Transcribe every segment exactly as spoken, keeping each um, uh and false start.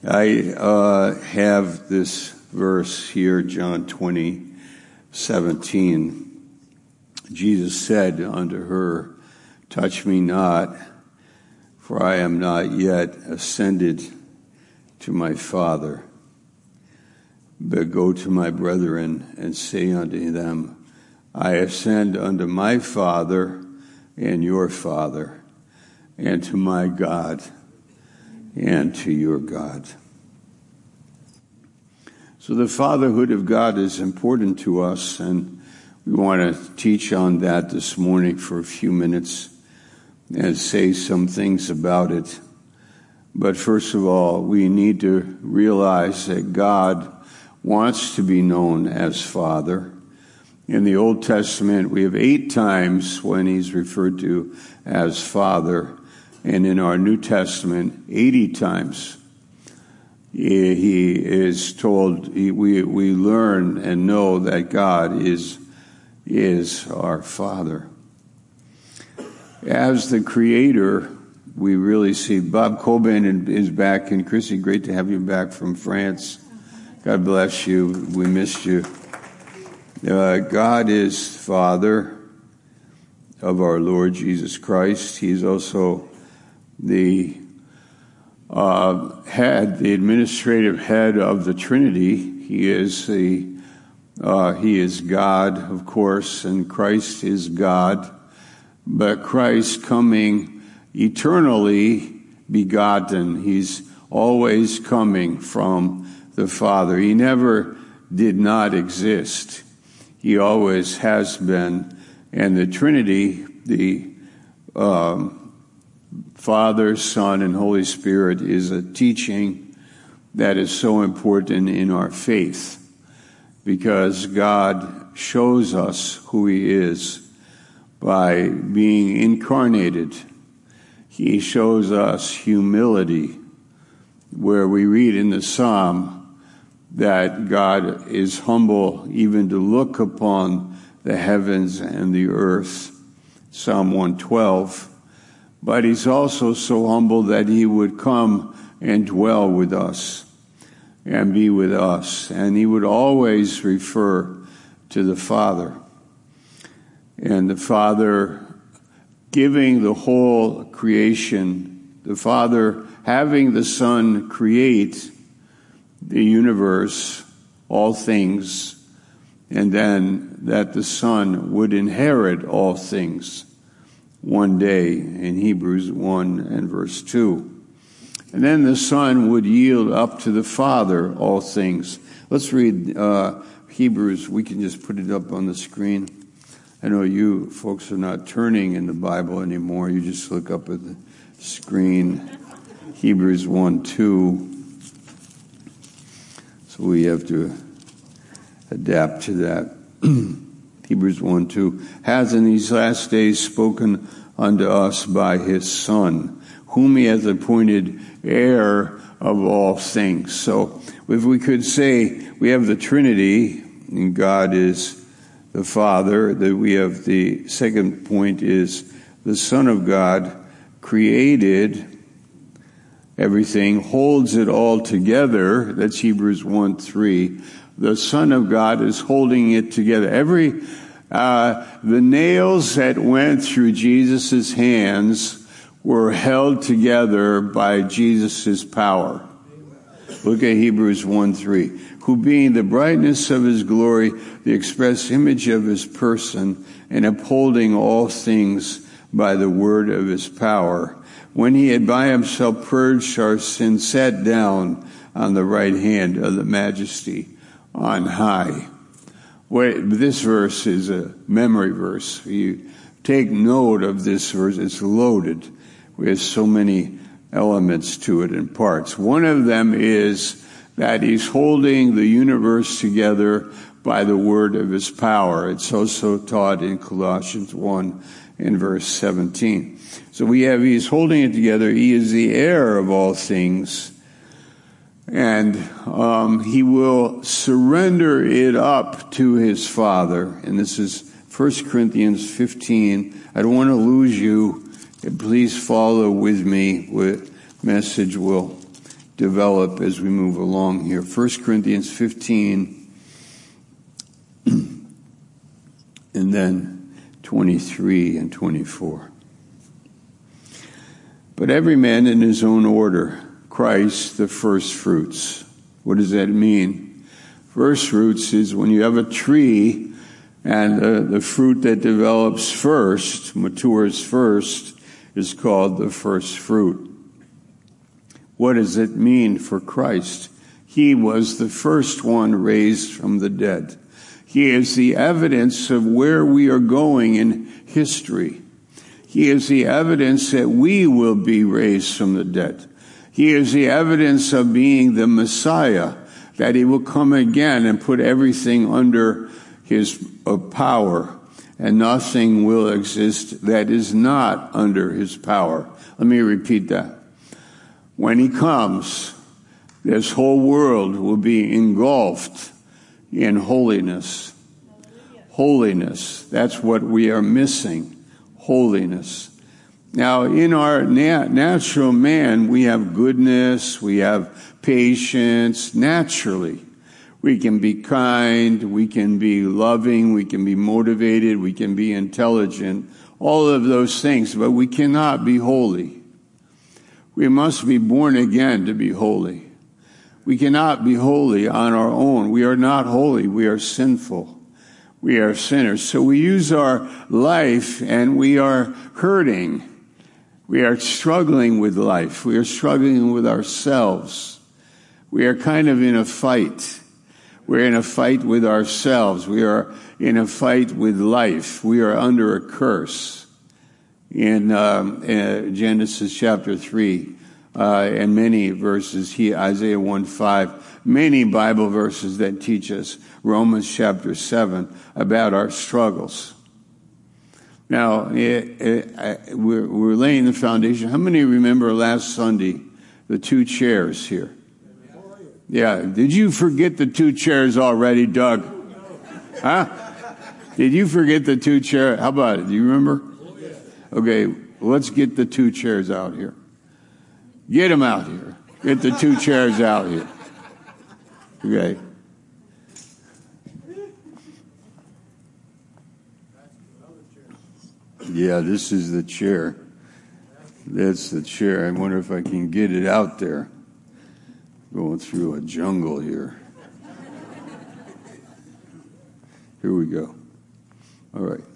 I uh, have this verse here, John twenty, seventeen. Jesus said unto her, touch me not, for I am not yet ascended to my Father, but go to my brethren and say unto them, I ascend unto my Father and your Father, and to my God and to your God. So the fatherhood of God is important to us, and we want to teach on that this morning for a few minutes and say some things about it. But first of all, we need to realize that God wants to be known as Father. In the Old Testament, we have eight times when he's referred to as Father. And in our New Testament, eighty times, he is told, we, we learn and know that God is, is our Father. As the Creator, we really see Bob Coben is back, and Chrissy, great to have you back from France. God bless you. We missed you. Uh, God is Father of our Lord Jesus Christ. He's also the uh, head, the administrative head of the Trinity. He is the uh, He is God, of course, and Christ is God. But Christ coming eternally begotten. He's always coming from the Father. He never did not exist. He always has been. And the Trinity, the um, Father, Son, and Holy Spirit, is a teaching that is so important in our faith, because God shows us who He is by being incarnated. He shows us humility, where we read in the Psalm that God is humble even to look upon the heavens and the earth, Psalm one twelve. But He's also so humble that He would come and dwell with us and be with us. And He would always refer to the Father. And the Father giving the whole creation, the Father having the Son create the universe, all things, and then that the Son would inherit all things one day in Hebrews one and verse two. And then the Son would yield up to the Father all things. Let's read uh, Hebrews. We can just put it up on the screen. I know you folks are not turning in the Bible anymore. You just look up at the screen. Hebrews one two. So we have to adapt to that. Hebrews one two, has in these last days spoken unto us by His Son, whom He hath appointed heir of all things. So if we could say we have the Trinity, and God is the Father, that we have the second point is the Son of God created everything, holds it all together. That's Hebrews one three. The Son of God is holding it together. Every, uh, the nails that went through Jesus' hands were held together by Jesus' power. Look at Hebrews one three. Who being the brightness of His glory, the express image of His person, and upholding all things by the word of His power, when He had by Himself purged our sins, sat down on the right hand of the Majesty on high. Wait, this verse is a memory verse. You take note of this verse. It's loaded with so many elements to it and parts. One of them is that He's holding the universe together by the word of His power. It's also taught in Colossians one and verse seventeen. So we have He's holding it together. He is the heir of all things. And um, He will surrender it up to His Father. And this is First Corinthians fifteen. I don't want to lose you. Please follow with me. With message will develop as we move along here. First Corinthians fifteen, and then twenty-three and twenty-four. But every man in his own order, Christ the first fruits. What does that mean? First fruits is when you have a tree and the, the fruit that develops first, matures first, is called the first fruit. What does it mean for Christ? He was the first one raised from the dead. He is the evidence of where we are going in history. He is the evidence that we will be raised from the dead. He is the evidence of being the Messiah, that he will come again and put everything under his uh, power, and nothing will exist that is not under his power. Let me repeat that. When he comes, this whole world will be engulfed in holiness. Holiness. That's what we are missing. Holiness. Now, in our nat- natural man, we have goodness, we have patience, naturally. We can be kind, we can be loving, we can be motivated, we can be intelligent, all of those things, but we cannot be holy. We must be born again to be holy. We cannot be holy on our own. We are not holy, we are sinful. We are sinners. So we use our life and we are hurting. We are struggling with life. We are struggling with ourselves. We are kind of in a fight. We're in a fight with ourselves. We are in a fight with life. We are under a curse. In um, uh, Genesis chapter three, uh, and many verses, he, Isaiah one five, many Bible verses that teach us, Romans chapter seven, about our struggles. Now, it, it, we're, we're laying the foundation. How many remember last Sunday, the two chairs here? Yeah. Did you forget the two chairs already, Doug? Huh? Did you forget the two chairs? How about it? Do you remember? Okay, let's get the two chairs out here. Get them out here. Get the two chairs out here. Okay. Yeah, this is the chair. That's the chair. I wonder if I can get it out there. Going through a jungle here. Here we go. All right.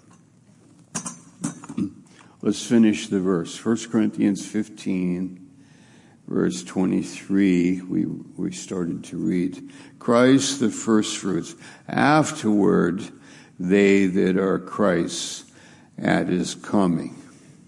Let's finish the verse. First Corinthians fifteen, verse twenty-three, we, we started to read. Christ the first fruits. Afterward, they that are Christ's at his coming.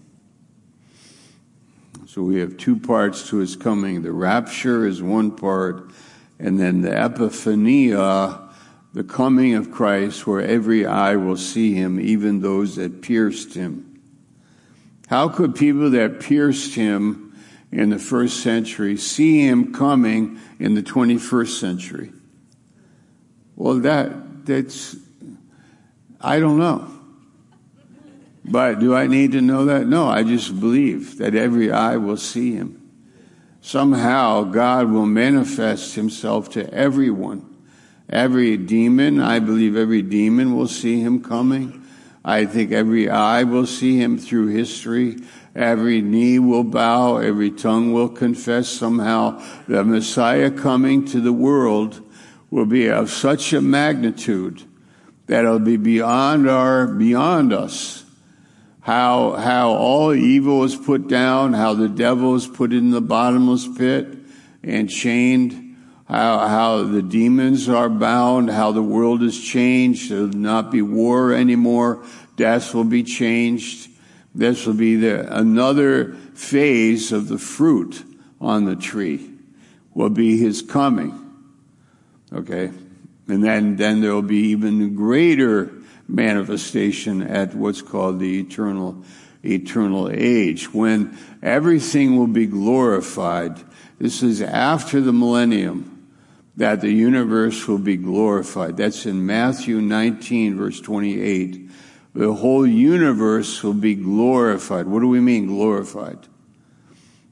So we have two parts to his coming. The rapture is one part, and then the epiphania, the coming of Christ, where every eye will see him, even those that pierced him. How could people that pierced him in the first century see him coming in the twenty-first century? Well, that, that's, I don't know. But do I need to know that? No, I just believe that every eye will see him. Somehow God will manifest himself to everyone. Every demon, I believe every demon will see him coming. I think every eye will see him through history. Every knee will bow. Every tongue will confess. Somehow the Messiah coming to the world will be of such a magnitude that it'll be beyond our, beyond us. How, how all evil is put down, how the devil is put in the bottomless pit and chained, how, how the demons are bound, how the world is changed. There will not be war anymore. Death will be changed. This will be the, another phase of the fruit on the tree will be his coming. Okay. And then, then there will be even greater manifestation at what's called the eternal, eternal age, when everything will be glorified. This is after the millennium that the universe will be glorified. That's in Matthew nineteen, verse twenty-eight. The whole universe will be glorified. What do we mean glorified?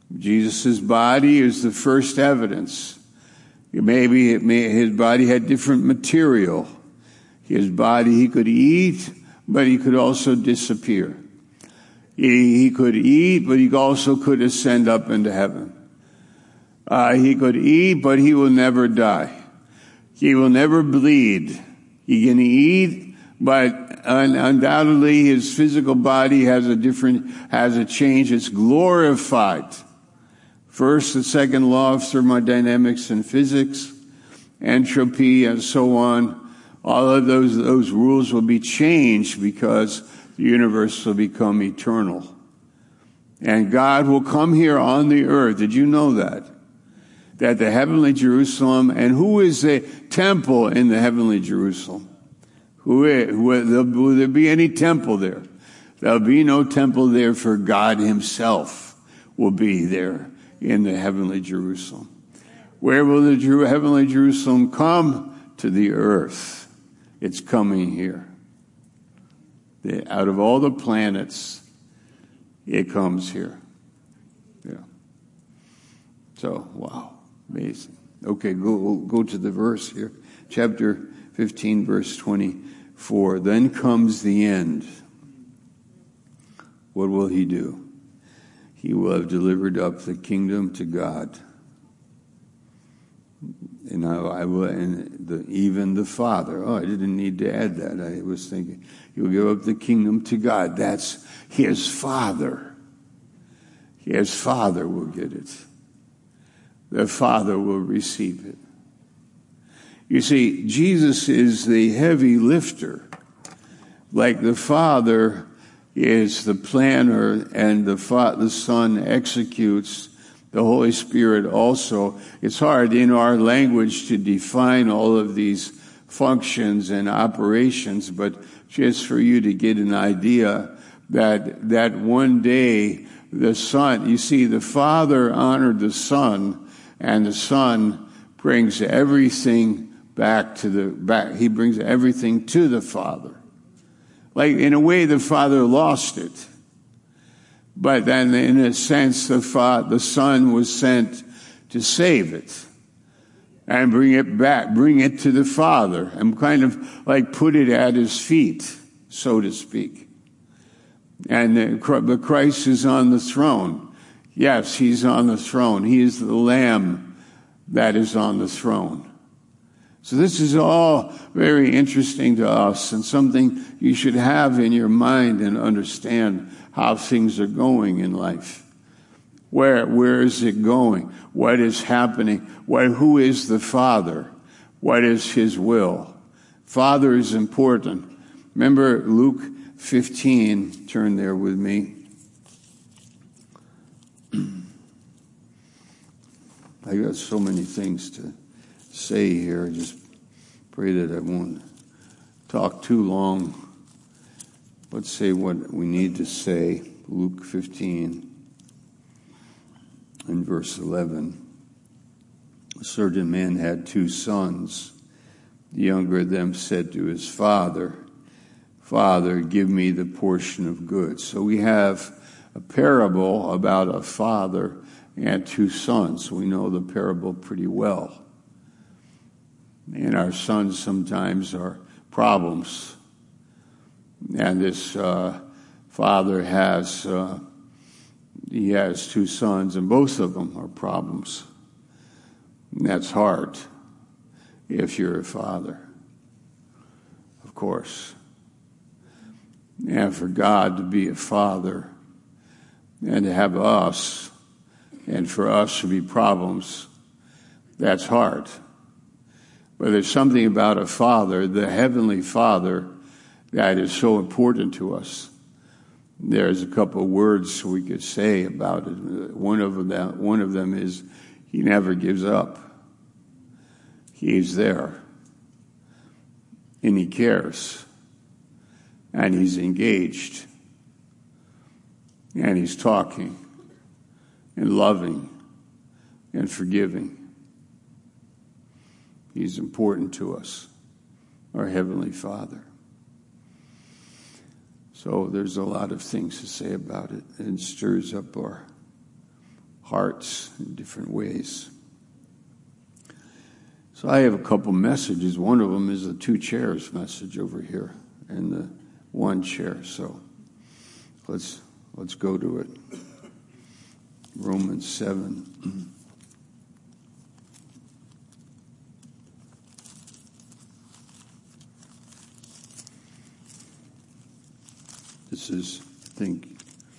Jesus' body is the first evidence. Maybe it may, his body had different material. His body, he could eat, but he could also disappear. He, he could eat, but he also could ascend up into heaven. Uh, he could eat, but he will never die. He will never bleed. He can eat, but un- undoubtedly his physical body has a different, has a change. It's glorified. First, the second law of thermodynamics and physics, entropy and so on. All of those, those rules will be changed because the universe will become eternal. And God will come here on the earth. Did you know that? That the heavenly Jerusalem, and who is the temple in the heavenly Jerusalem? Who is, will, will there be any temple there? There'll be no temple there, for God himself will be there in the heavenly Jerusalem. Where will the Jew, heavenly Jerusalem come? To the earth. It's coming here. The, out of all the planets, it comes here. Yeah. So, wow. Amazing. Okay, go go to the verse here. Chapter fifteen, verse twenty-four. Then comes the end. What will he do? He will have delivered up the kingdom to God. And I, I will, and the, even the Father. Oh, I didn't need to add that. I was thinking, he will give up the kingdom to God. That's his Father. His Father will get it. The Father will receive it. You see, Jesus is the heavy lifter. Like the Father is the planner and the, fa- the Son executes, the Holy Spirit also. It's hard in our language to define all of these functions and operations, but just for you to get an idea that that one day the Son, you see, the Father honored the Son, and the Son brings everything back to the back. He brings everything to the Father. Like, in a way, the Father lost it. But then, in a sense, the fa- the Son was sent to save it and bring it back, bring it to the Father, and kind of like put it at his feet, so to speak. And the Christ is on the throne. Yes, he's on the throne. He is the Lamb that is on the throne. So this is all very interesting to us, and something you should have in your mind and understand how things are going in life. Where, where is it going? What is happening? What, who is the Father? What is his will? Father is important. Remember Luke fifteen, turn there with me. I got so many things to say here. I just pray that I won't talk too long. Let's say what we need to say. Luke fifteen and verse eleven. A certain man had two sons. The younger of them said to his father, Father, give me the portion of goods. So we have a parable about a father and two sons. We know the parable pretty well. And our sons sometimes are problems. And this uh, father has, uh, he has two sons, and both of them are problems. And that's hard if you're a father, of course. And for God to be a father and to have us, and for us to be problems, that's hard. But there's something about a father, the heavenly Father, that is so important to us. There's a couple of words we could say about it. One of them, one of them is, he never gives up. He's there. And he cares. And he's engaged. And he's talking and loving and forgiving. He's important to us, our Heavenly Father. So there's a lot of things to say about it, and it stirs up our hearts in different ways. So I have a couple messages. One of them is the two chairs message over here and the one chair. So let's let's go to it. Romans seven. This is, I think,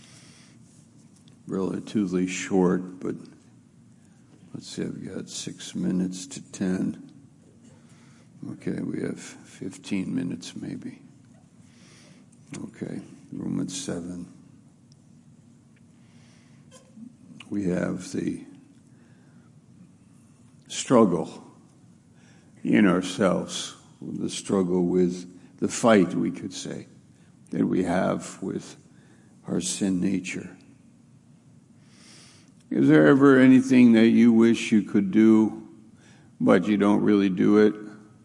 relatively short, but let's see, I've got six minutes to ten. Okay, we have fifteen minutes maybe. Okay, Romans seven. We have the struggle in ourselves, the struggle with the fight, we could say, that we have with our sin nature. Is there ever anything that you wish you could do, but you don't really do it?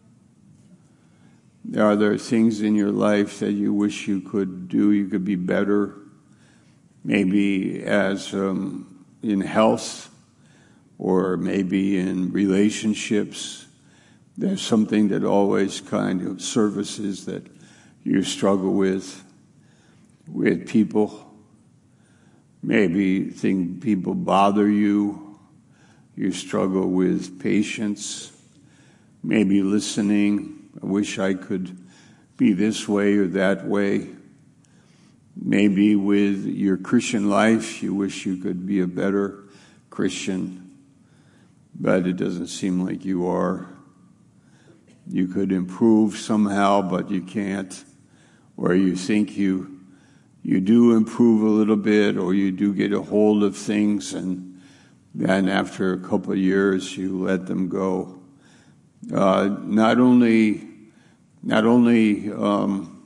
Are there things in your life that you wish you could do, you could be better? Maybe as um, in health, or maybe in relationships. There's something that always kind of surfaces that you struggle with, with people. Maybe think people bother you. You struggle with patience. Maybe listening. I wish I could be this way or that way. Maybe with your Christian life, you wish you could be a better Christian, but it doesn't seem like you are. You could improve somehow, but you can't. Or you think you you do improve a little bit, or you do get a hold of things, and then after a couple of years, you let them go. Uh, not only, not only um,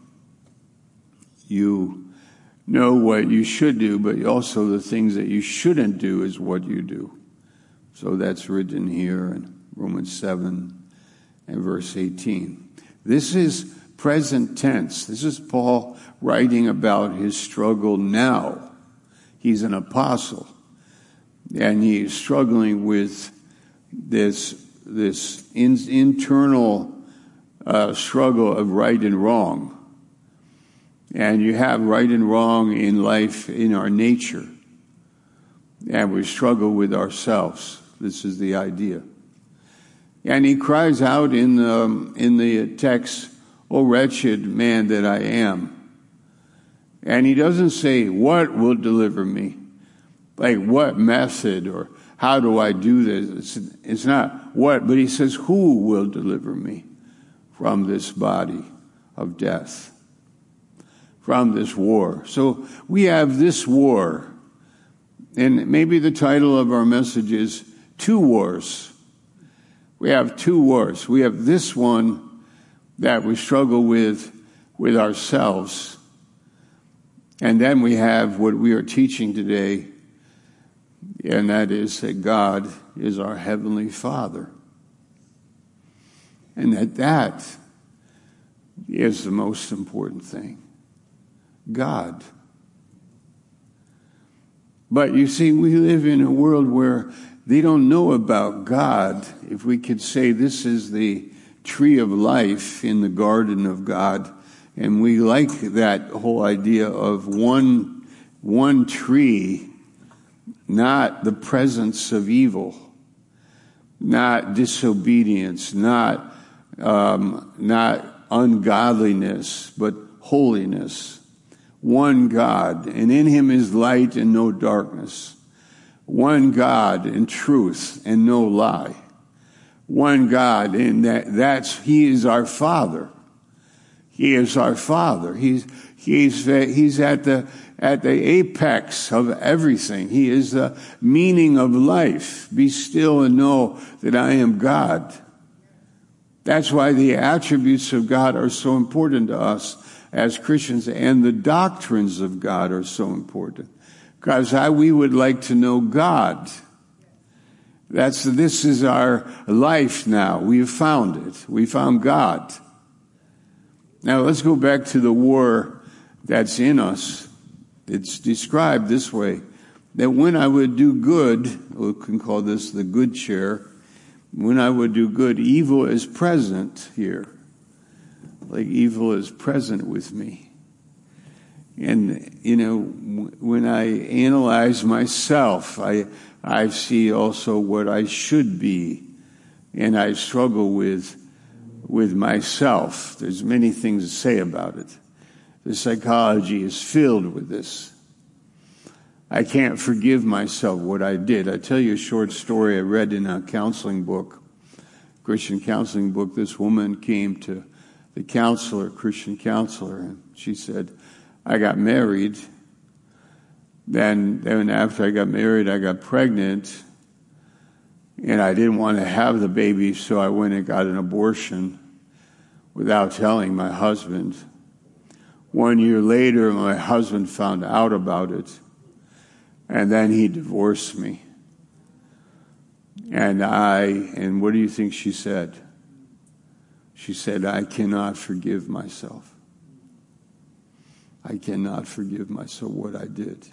you know what you should do, but also the things that you shouldn't do is what you do. So that's written here in Romans seven and verse eighteen. This is present tense. This is Paul writing about his struggle now. He's an apostle, and he's struggling with this this in, internal uh, struggle of right and wrong. And you have right and wrong in life, in our nature, and we struggle with ourselves. This is the idea. And he cries out in the, in the text, "O wretched man that I am." And he doesn't say, what will deliver me? Like, what method, or how do I do this? It's, it's not what, but he says, who will deliver me from this body of death, from this war? So we have this war. And maybe the title of our message is Two Wars. We have two wars. We have this one that we struggle with, with ourselves. And then we have what we are teaching today, and that is that God is our Heavenly Father. And that that is the most important thing. God. But you see, we live in a world where they don't know about God. If we could say this is the tree of life in the garden of God, and we like that whole idea of one, one tree, not the presence of evil, not disobedience, not, um, not ungodliness, but holiness. One God, and in him is light and no darkness. One God and truth and no lie. One God, and that, that's, he is our Father. He is our Father. He's, he's, he's at the, at the apex of everything. He is the meaning of life. Be still and know that I am God. That's why the attributes of God are so important to us as Christians, and the doctrines of God are so important. Because I, we would like to know God. That's, this is our life now. We have found it. We found God. Now let's go back to the war that's in us. It's described this way that when I would do good, we can call this the good chair, when I would do good, evil is present here. Like evil is present with me. And, you know, when I analyze myself, I, I see also what I should be. And I struggle with, with myself. There's many things to say about it. The psychology is filled with this. I can't forgive myself what I did. I tell you a short story I read in a counseling book, Christian counseling book. This woman came to the counselor, Christian counselor, and she said, I got married. Then, then after I got married, I got pregnant, and I didn't want to have the baby, so I went and got an abortion without telling my husband. One year later, my husband found out about it, and then he divorced me. And I, and what do you think she said? She said, I cannot forgive myself. I cannot forgive myself what I did.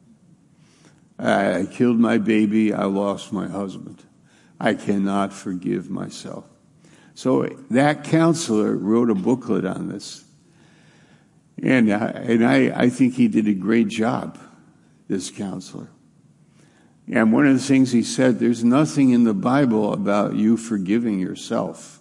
I, I killed my baby. I lost my husband. I cannot forgive myself. So that counselor wrote a booklet on this. And, I, and I, I think he did a great job, this counselor. And one of the things he said, there's nothing in the Bible about you forgiving yourself.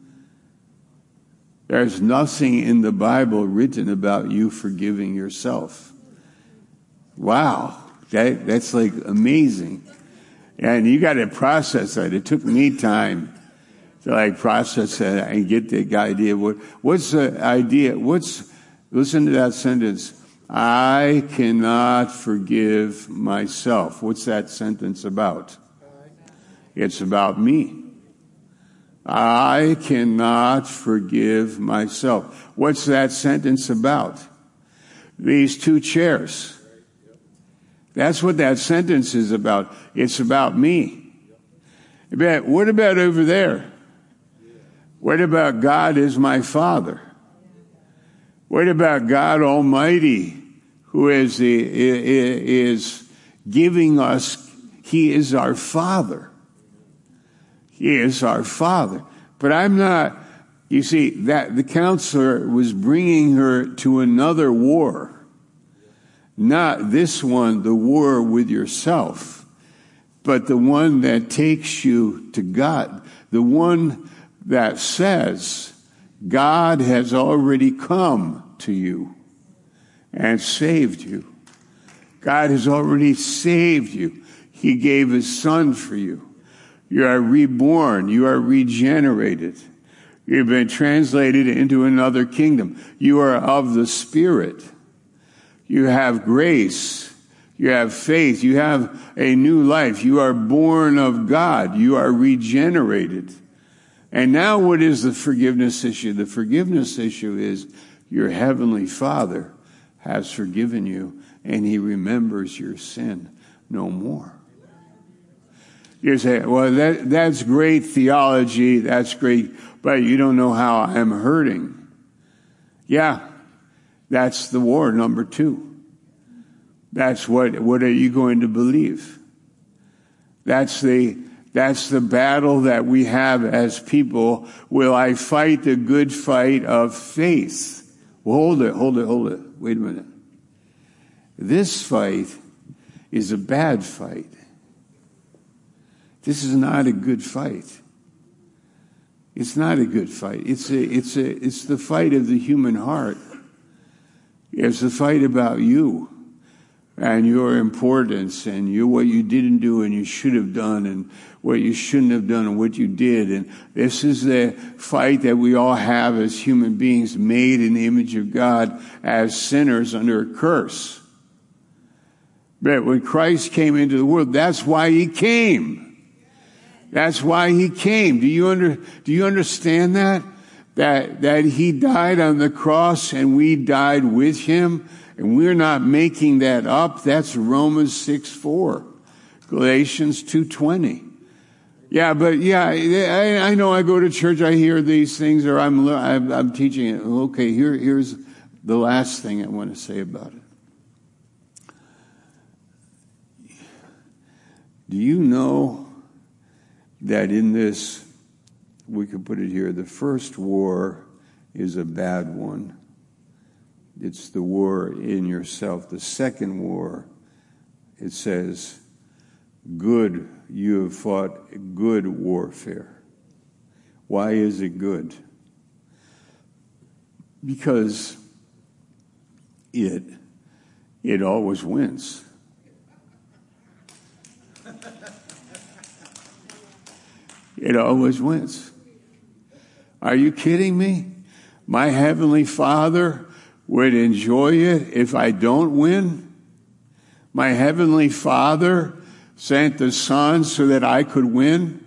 There's nothing in the Bible written about you forgiving yourself. Wow, that, that's like amazing. And you got to process that. It took me time to like process that and get the idea. What, what's the idea? What's, listen to that sentence. I cannot forgive myself. What's that sentence about? It's about me. I cannot forgive myself. What's that sentence about? These two chairs. That's what that sentence is about. It's about me. But what about over there? What about God is my Father? What about God Almighty, who is, the, is giving us, He is our Father. He is our Father. But I'm not, you see, that the counselor was bringing her to another war. Not this one, the war with yourself, but the one that takes you to God. The one that says, God has already come to you and saved you. God has already saved you. He gave His Son for you. You are reborn. You are regenerated. You've been translated into another kingdom. You are of the Spirit. You have grace. You have faith. You have a new life. You are born of God. You are regenerated. And now what is the forgiveness issue? The forgiveness issue is your heavenly Father has forgiven you, and He remembers your sin no more. You say, well, that, that's great theology, that's great, but you don't know how I'm hurting. Yeah, that's the war number two. That's what, what are you going to believe? That's the, that's the battle that we have as people. Will I fight the good fight of faith? Well, hold it, hold it, hold it. Wait a minute. This fight is a bad fight. This is not a good fight. It's not a good fight. It's a, it's a, it's the fight of the human heart. It's the fight about you and your importance and you, what you didn't do and you should have done and what you shouldn't have done and what you did. And this is the fight that we all have as human beings made in the image of God as sinners under a curse. But when Christ came into the world, that's why He came. That's why He came. Do you under, do you understand that? That, that He died on the cross and we died with Him, and we're not making that up. That's Romans six four, Galatians two twenty. Yeah, but yeah, I, I know I go to church, I hear these things, or I'm, I'm, I'm teaching it. Okay, here, here's the last thing I want to say about it. Do you know that in this, we could put it here, the first war is a bad one. It's the war in yourself. The second war, it says, good, you have fought good warfare. Why is it good? Because it, it always wins. It always wins. Are you kidding me? My Heavenly Father would enjoy it if I don't win. My Heavenly Father sent the Son so that I could win.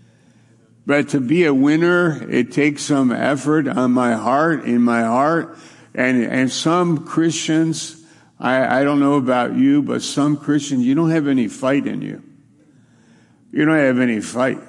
But to be a winner, it takes some effort on my heart, in my heart. And, and some Christians, I, I don't know about you, but some Christians, you don't have any fight in you. You don't have any fight.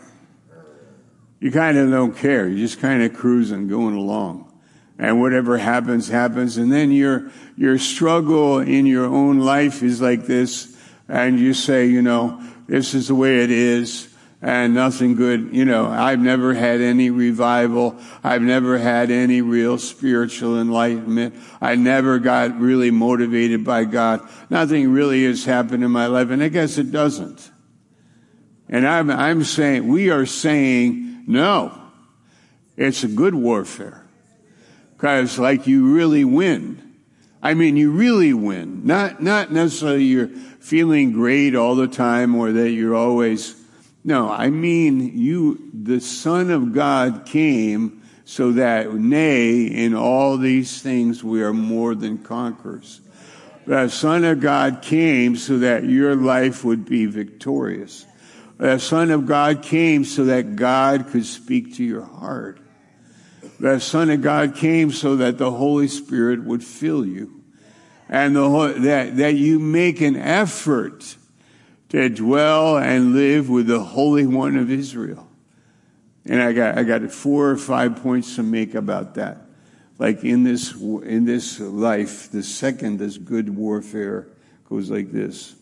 You kind of don't care. You're just kind of cruising, going along. And whatever happens, happens. And then your, your struggle in your own life is like this. And you say, you know, this is the way it is. And nothing good, you know, I've never had any revival. I've never had any real spiritual enlightenment. I never got really motivated by God. Nothing really has happened in my life. And I guess it doesn't. And I'm, I'm saying, we are saying, no, it's a good warfare. Because like you really win. I mean, you really win. Not, not necessarily you're feeling great all the time or that you're always, no, I mean you, the Son of God came so that, nay, in all these things we are more than conquerors. The Son of God came so that your life would be victorious. The Son of God came so that God could speak to your heart. The Son of God came so that the Holy Spirit would fill you. And the, that, that you make an effort to dwell and live with the Holy One of Israel. And I got, I got four or five points to make about that. Like in this, in this life, the second, this good warfare goes like this.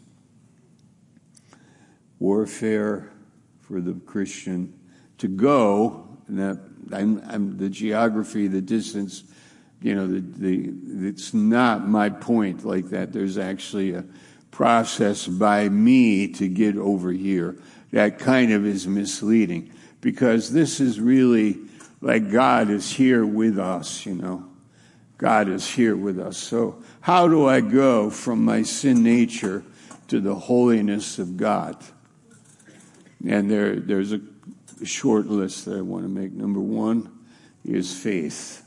Warfare for the Christian to go, and that, I'm, I'm the geography, the distance, you know, the, the, it's not my point like that. There's actually a process by me to get over here. That kind of is misleading because this is really like God is here with us, you know. God is here with us. So how do I go from my sin nature to the holiness of God? And there, there's a short list that I want to make. Number one is faith.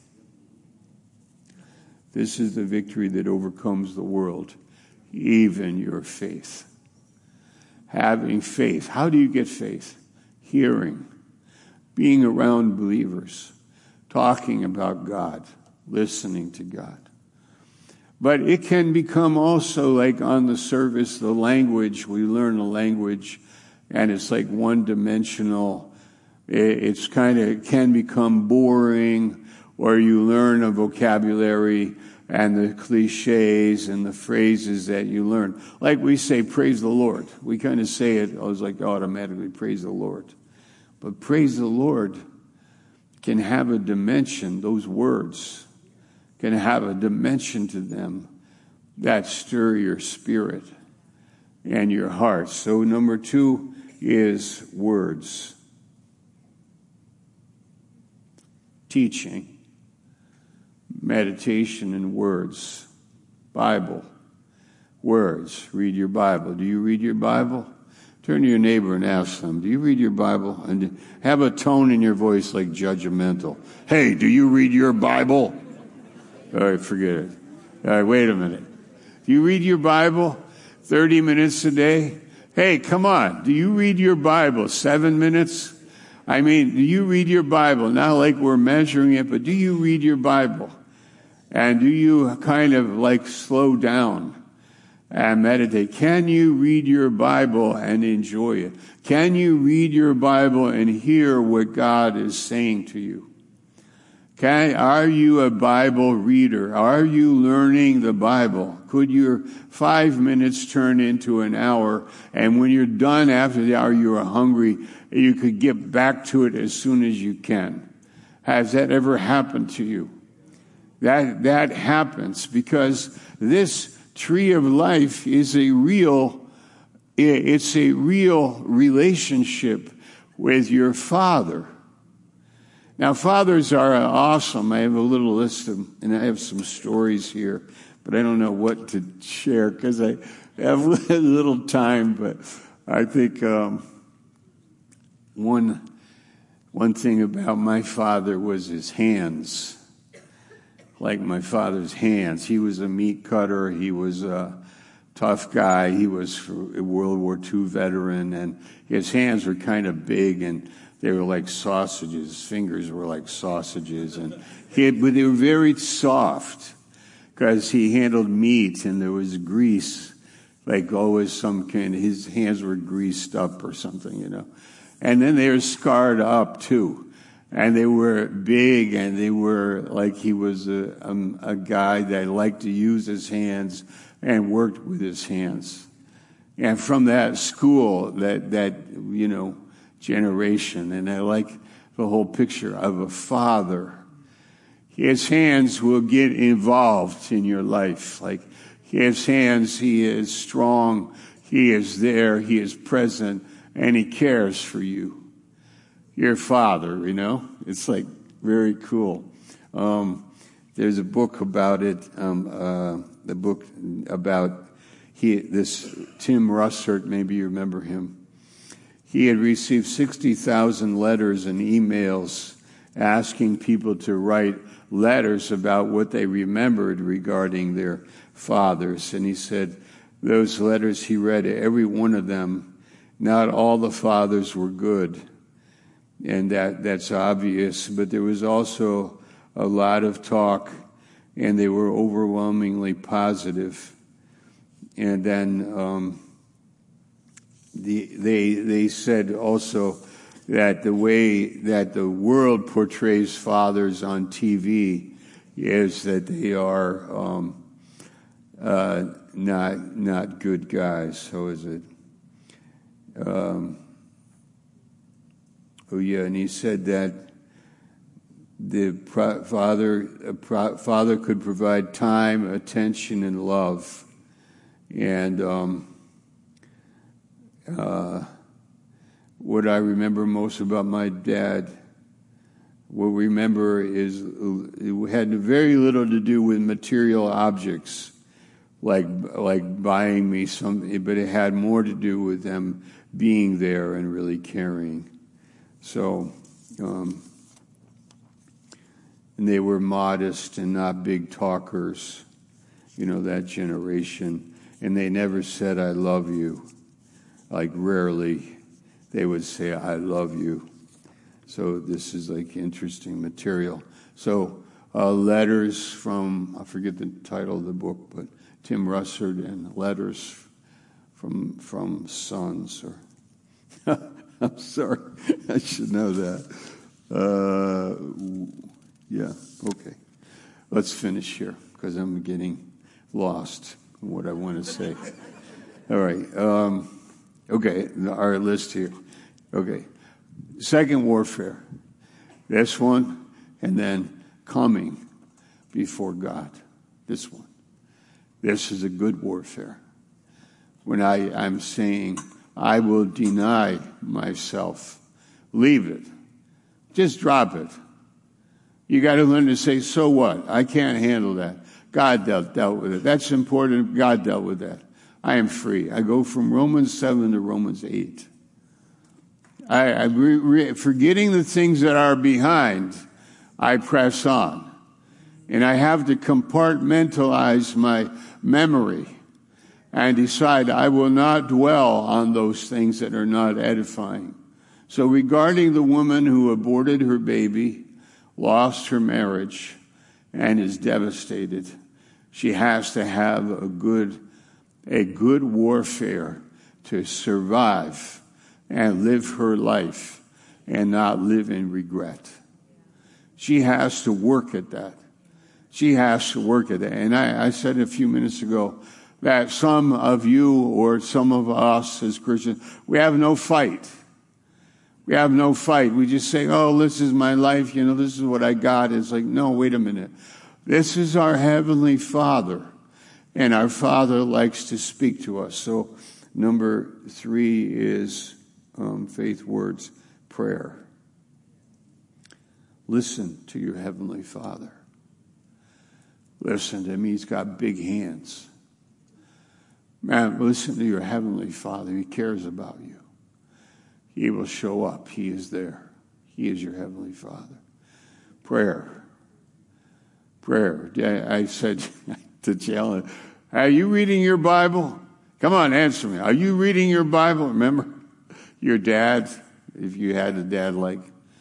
This is the victory that overcomes the world, even your faith. Having faith. How do you get faith? Hearing, being around believers, talking about God, listening to God. But it can become also like on the surface, the language, we learn a language, and it's like one-dimensional. It's kind of, it can become boring, or you learn a vocabulary and the cliches and the phrases that you learn. Like we say, praise the Lord. We kind of say it, I was like, automatically, praise the Lord. But praise the Lord can have a dimension, those words can have a dimension to them that stir your spirit and your heart. So number two is words. Teaching, meditation and words, Bible, words. Read your Bible. Do you read your Bible? Turn to your neighbor and ask them, do you read your Bible? And have a tone in your voice like judgmental. Hey, do you read your Bible? All right, forget it. All right, wait a minute. Do you read your Bible thirty minutes a day? Hey, come on. Do you read your Bible seven minutes? I mean, do you read your Bible? Not like we're measuring it, but do you read your Bible? And do you kind of like slow down and meditate? Can you read your Bible and enjoy it? Can you read your Bible and hear what God is saying to you? Okay, are you a Bible reader? Are you learning the Bible? Could your five minutes turn into an hour? And when you're done after the hour, you are hungry, you could get back to it as soon as you can. Has that ever happened to you? That, that happens because this tree of life is a real, it's a real relationship with your Father. Now, fathers are awesome. I have a little list of them, and I have some stories here, but I don't know what to share because I have little time. But I think um, one one thing about my father was his hands. Like my father's hands. He was a meat cutter. He was a tough guy. He was a World War Two veteran, and his hands were kind of big, and they were like sausages. His fingers were like sausages, and he had, but they were very soft because he handled meat, and there was grease, like always some kind. His hands were greased up or something, you know. And then they were scarred up too, and they were big, and they were like he was a, um, a guy that liked to use his hands and worked with his hands. And from that school, that that you know. generation, and I like the whole picture of a father. His hands will get involved in your life. Like his hands, he is strong, he is there, he is present, and he cares for you. Your father, you know, it's like very cool. Um, there's a book about it, um, uh, the book about he, this Tim Russert, maybe you remember him. He had received sixty thousand letters and emails asking people to write letters about what they remembered regarding their fathers. And he said those letters, he read every one of them. Not all the fathers were good, and that, that's obvious. But there was also a lot of talk, and they were overwhelmingly positive. And then Um, The, they they said also that the way that the world portrays fathers on T V is that they are um, uh, not not good guys. So is it? Um, oh yeah, and he said that the pro- father a pro- father could provide time, attention, and love, and. Um, Uh, what I remember most about my dad, what we remember is it had very little to do with material objects, like like buying me something, but it had more to do with them being there and really caring. So, um, and they were modest and not big talkers, you know, that generation, and they never said, "I love you." Like rarely they would say, "I love you." So this is like interesting material. So uh, letters from, I forget the title of the book, but Tim Russert and letters from from sons. Or I'm sorry, I should know that. Uh, yeah, okay. Let's finish here because I'm getting lost in what I want to say. All right. Um, Okay, our list here. Okay, second warfare. This one, and then coming before God. This one. This is a good warfare. When I, I'm saying, I will deny myself. Leave it. Just drop it. You got to learn to say, so what? I can't handle that. God dealt, dealt with it. That's important. God dealt with that. I am free. I go from Romans seven to Romans eight. I, I re, re, forgetting the things that are behind, I press on. And I have to compartmentalize my memory and decide I will not dwell on those things that are not edifying. So regarding the woman who aborted her baby, lost her marriage, and is devastated, she has to have a good a good warfare to survive and live her life and not live in regret. She has to work at that. She has to work at that. And I, I said a few minutes ago that some of you or some of us as Christians, we have no fight. We have no fight. We just say, oh, this is my life. You know, this is what I got. It's like, no, wait a minute. This is our Heavenly Father. And our Father likes to speak to us. So number three is um, faith words, prayer. Listen to your Heavenly Father. Listen to him. He's got big hands. Man, listen to your Heavenly Father. He cares about you. He will show up. He is there. He is your Heavenly Father. Prayer. Prayer. I said to Chandler, are you reading your Bible? Come on, answer me. Are you reading your Bible? Remember your dad, if you had a dad like,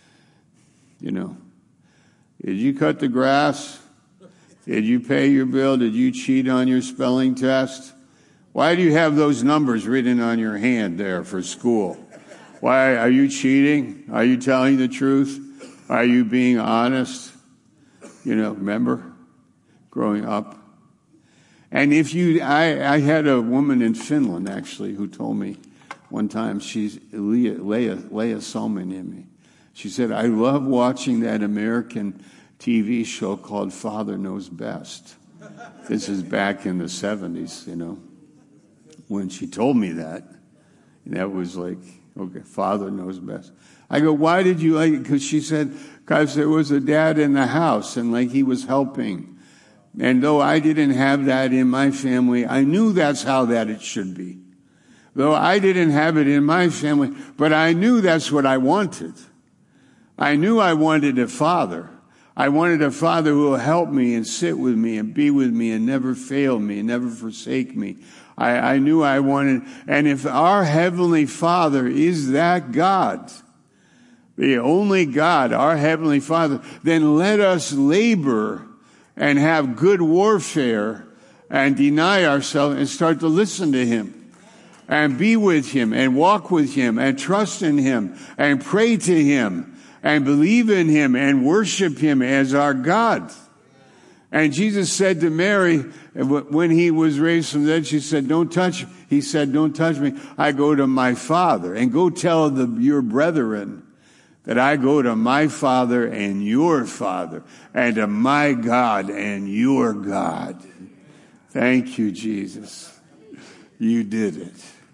you know, did you cut the grass? Did you pay your bill? Did you cheat on your spelling test? Why do you have those numbers written on your hand there for school? Why are you cheating? Are you telling the truth? Are you being honest? You know, remember growing up? And if you, I, I had a woman in Finland actually who told me one time, she's Leah, Leah, Leah Solman in me. She said, I love watching that American T V show called Father Knows Best. This is back in the seventies, you know, when she told me that. And that was like, okay, Father Knows Best. I go, why did you like it? Because she said, because there was a dad in the house and like he was helping. And though I didn't have that in my family, I knew that's how that it should be. Though I didn't have it in my family, but I knew that's what I wanted. I knew I wanted a father. I wanted a father who will help me and sit with me and be with me and never fail me and never forsake me. I, I knew I wanted, and if our Heavenly Father is that God, the only God, our Heavenly Father, then let us labor and have good warfare and deny ourselves and start to listen to Him. And be with Him and walk with Him and trust in Him and pray to Him and believe in Him and worship Him as our God. And Jesus said to Mary, when He was raised from the dead, she said, don't touch, He said, don't touch me. I go to my Father. And go tell the, your brethren that I go to my Father and your Father and to my God and your God. Thank you, Jesus. You did it.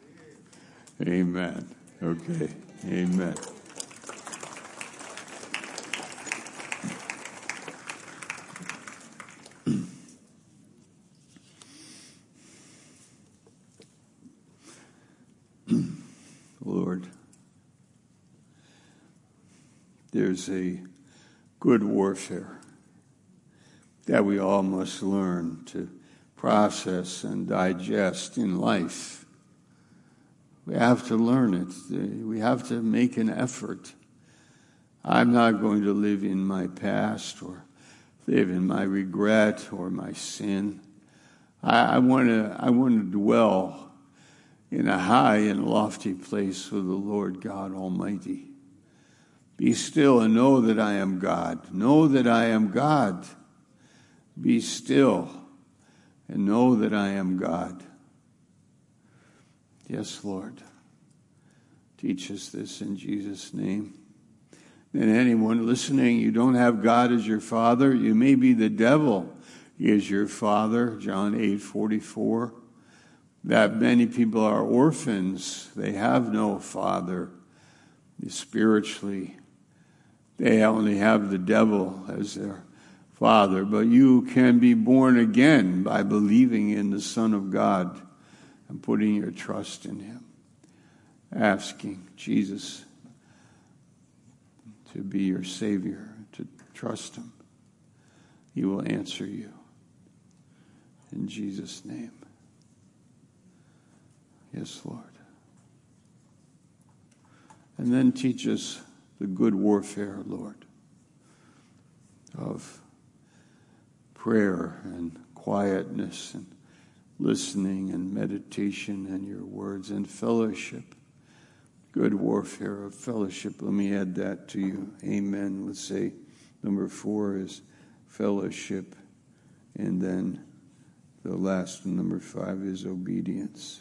Amen. Okay. Amen. Lord, there's a good warfare that we all must learn to process and digest in life. We have to learn it. We have to make an effort. I'm not going to live in my past or live in my regret or my sin. I, I want to I want to dwell in a high and lofty place with the Lord God Almighty. Be still and know that I am God. Know that I am God. Be still and know that I am God. Yes, Lord. Teach us this in Jesus' name. And anyone listening, you don't have God as your father. You may be the devil is your father. John eight forty-four. That many people are orphans. They have no father spiritually. They only have the devil as their father. But you can be born again by believing in the Son of God and putting your trust in Him. Asking Jesus to be your Savior, to trust Him. He will answer you. In Jesus' name. Yes, Lord. And then teach us the good warfare, Lord, of prayer and quietness and listening and meditation and your words and fellowship. Good warfare of fellowship. Let me add that to you. Amen. Let's say Number four is fellowship. And then the last one, number five, is obedience.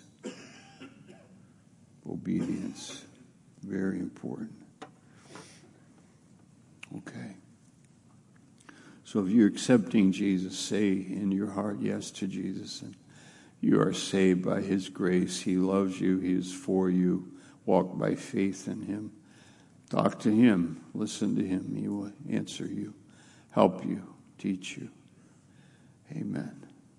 Obedience. Very important. Okay. So if you're accepting Jesus, say in your heart yes to Jesus. And you are saved by his grace. He loves you. He is for you. Walk by faith in him. Talk to him. Listen to him. He will answer you, help you, teach you. Amen.